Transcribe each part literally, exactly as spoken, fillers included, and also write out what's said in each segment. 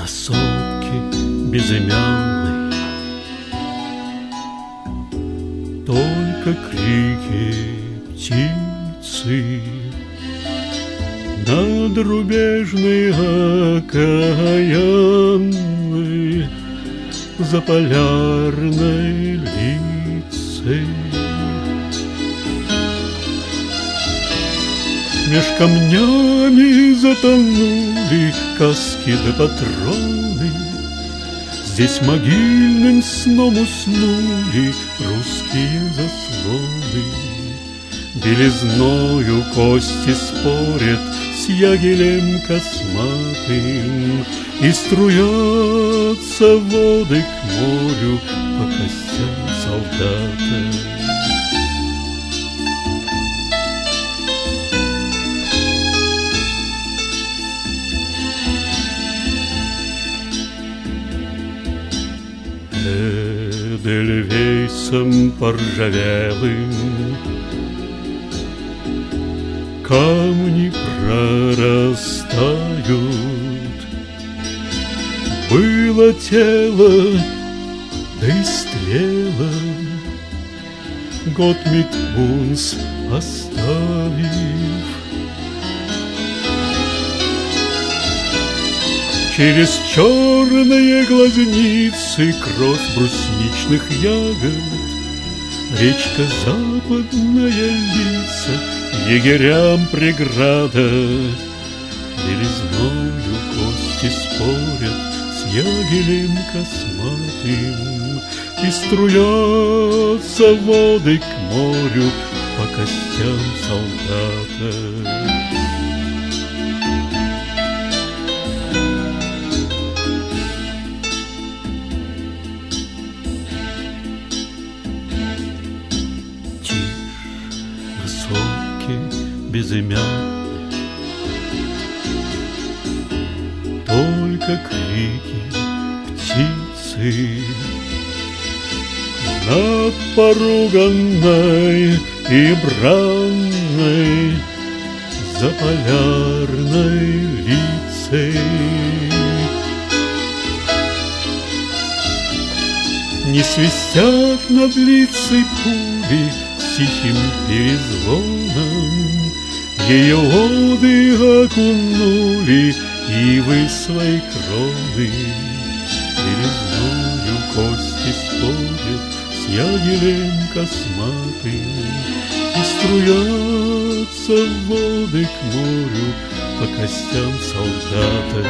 сопке безымянной только крики птицы. Над рубежной окаянной заполярной лицей меж камнями затонули каски да патроны. Здесь могильным сном уснули русские заслоны. Белизною кости спорят с ягелем косматым, и струятся воды к морю по костям солдата. Эдельвейсом поржавелым камни прорастают. Было тело, да истлело, год Митмунс оставив. Через черные глазницы кровь брусничных ягод, речка западная лица, егерям преграда. Белизною кости спорят с ягелем косматым, и струятся воды к морю по костям солдата. Безымянной только крики птицы. Над поруганной и бранной заполярной лицей не свистят над лицей пули с тихим перезвоном. Ее воды окунули ивы свои кроны. Белизною кости спорят с ягелем косматым, и струятся воды к морю по костям солдата.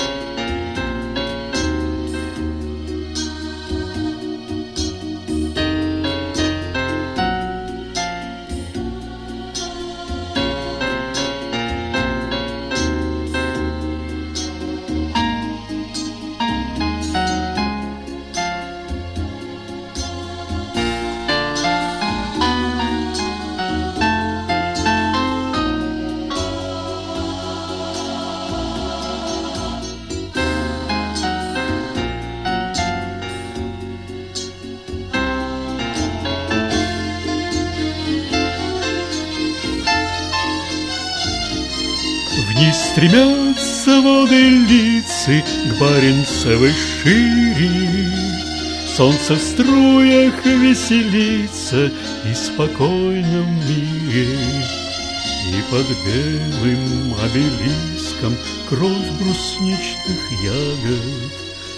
Вниз стремятся воды лицы к Баренцевой шире. Солнце в струях веселится и спокойно в мире. И под белым обелиском кровь брусничных ягод.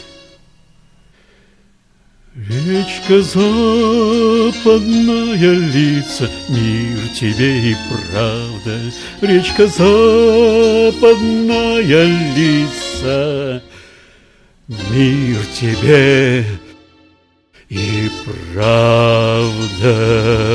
Речка западная лица, мир тебе и правда. Речка западная лица, мир тебе и правда.